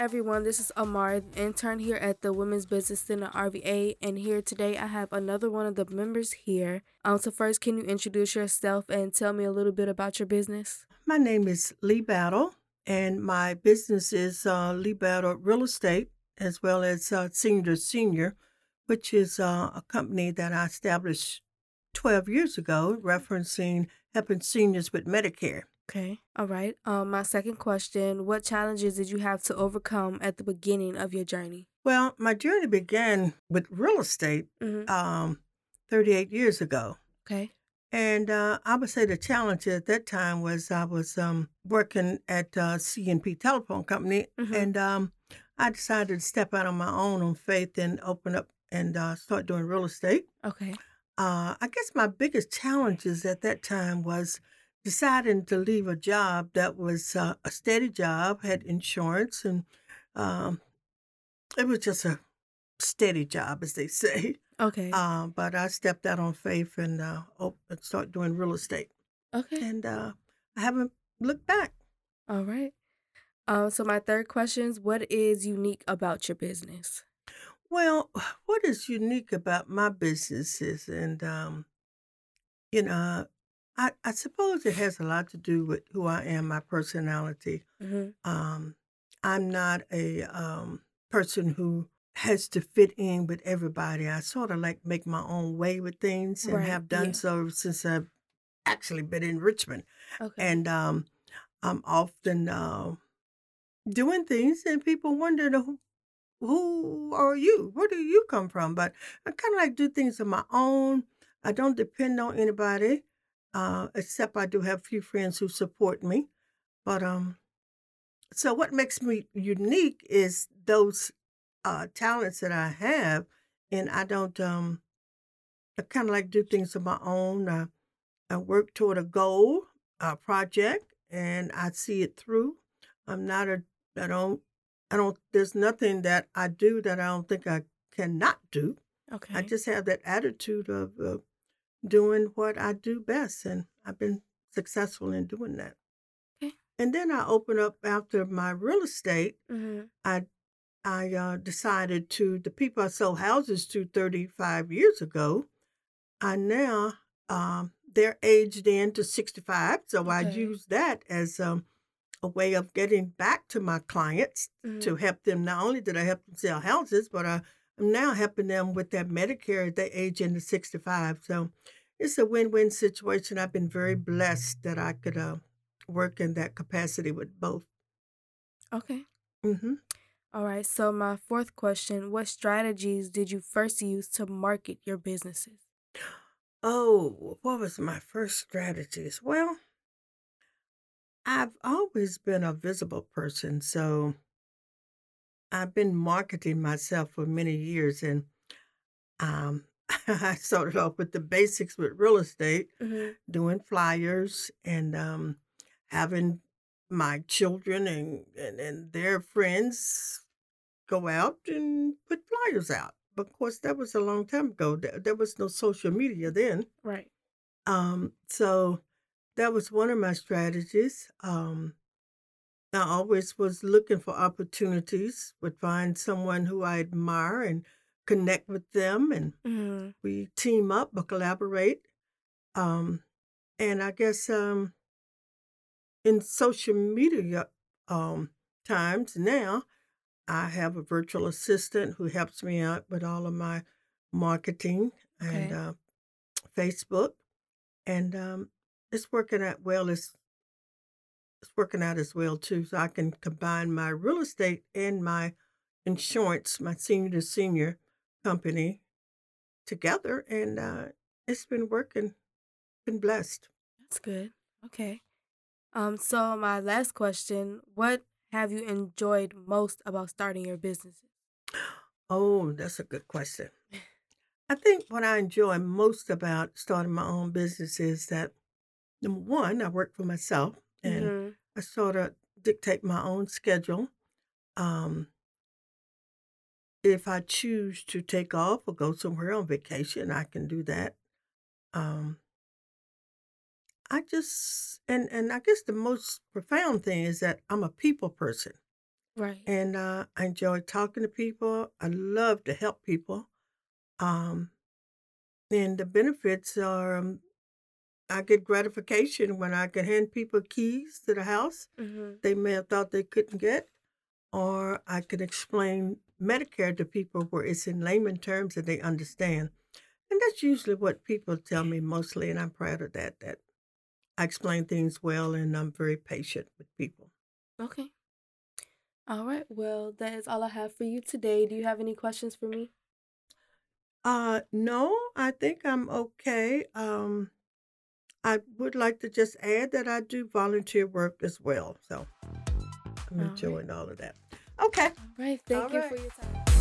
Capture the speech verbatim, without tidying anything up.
everyone, this is Amar, the intern here at the Women's Business Center R V A, and here today I have another one of the members here. Um, so first, can you introduce yourself and tell me a little bit about your business? My name is Lee Battle, and my business is uh, Lee Battle Real Estate, as well as uh, Senior to Senior, which is uh, a company that I established twelve years ago, referencing helping seniors with Medicare. Okay, all right. Um, my second question, what challenges did you have to overcome at the beginning of your journey? Well, my journey began with real estate Mm-hmm. um, thirty-eight years ago. Okay. And uh, I would say the challenge at that time was I was um, working at uh, C and P Telephone Company, Mm-hmm. and um, I decided to step out on my own on faith and open up and uh, start doing real estate. Okay. Uh, I guess my biggest challenges at that time was deciding to leave a job that was uh, a steady job, had insurance, and um, it was just a steady job, as they say. Okay. Uh, but I stepped out on faith and uh, op- and started doing real estate. Okay. And, uh, I haven't looked back. All right. Um, so my third question is, what is unique about your business? Well, what is unique about my business is and, um, you know, I I suppose it has a lot to do with who I am, my personality. Mm-hmm. Um, I'm not a, um, person who has to fit in with everybody. I sorta, like, make my own way with things and Right. have done Yeah. so since I've actually been in Richmond. Okay. And, um, I'm often, uh, doing things and people wonder, "Who who are you? Where do you come from?" But I kinda, like, do things on my own. I don't depend on anybody, uh, except I do have a few friends who support me. But, um so what makes me unique is those, uh, talents that I have, and I don't, um I kinda, like, do things on my own. Uh, I work toward a goal, a project, and I see it through. I'm not a I don't I don't there's nothing that I do that I don't think I cannot do. I Okay. just have that attitude of, uh, doing what I do best, and I've been successful in doing that. Okay. And then I open up after my real estate, Mm-hmm. I I, uh, decided to the people I sold houses to thirty-five years ago, I now, um they're aged in to sixty-five, so I Okay. use that as, um, a way of getting back to my clients Mm-hmm. to help them. Not only did I help them sell houses, but I am now helping them with their Medicare at they age into sixty-five, so it's a win-win situation. I've been very blessed that I could, uh, work in that capacity with both. Okay. Mhm. All right. So my fourth question, what strategies did you first use to market your businesses? Oh, what was my first strategies? Well, I've always been a visible person, so I've been marketing myself for many years, and um, I started off with the basics with real estate, Mhm. doing flyers and um, having my children and, and, and their friends go out and put flyers out. But of course, that was a long time ago. There, there was no social media then. Right. Um, so that was one of my strategies. Um, I always was looking for opportunities, would find someone who I admire and connect with them, and Mhm. we team up or collaborate. Um, and I guess um, in social media um, times now, I have a virtual assistant who helps me out with all of my marketing and Okay. uh, Facebook, and um, it's working out well. It's it's working out as well too, so I can combine my real estate and my insurance, my senior to senior company together, and, uh, it's been working, been blessed. That's good. Okay. Um, so my last question, what have you enjoyed most about starting your businesses? Oh, that's a good question. I think what I enjoy most about starting my own business is that, number one, I work for myself, and Mhm. I sorta dictate my own schedule. Um, if I choose to take off or go somewhere on vacation, I can do that. Um I just and and I guess the most profound thing is that I'm a people person. Right. and uh, I enjoy talking to people. I love to help people. Um, and the benefits are um, I get gratification when I can hand people keys to the house Mhm. they may have thought they couldn't get, or I could explain Medicare to people where it's in layman terms that they understand. And that's usually what people tell me mostly, and I'm proud of that, that I explain things well and I'm very patient with people. Okay. All right. Well, that is all I have for you today. Do you have any questions for me? Uh, no, I think I'm okay. Um, I would like to just add that I do volunteer work as well. So I'm All right. enjoying all of that. Okay. All right. All Thank you right. for your time.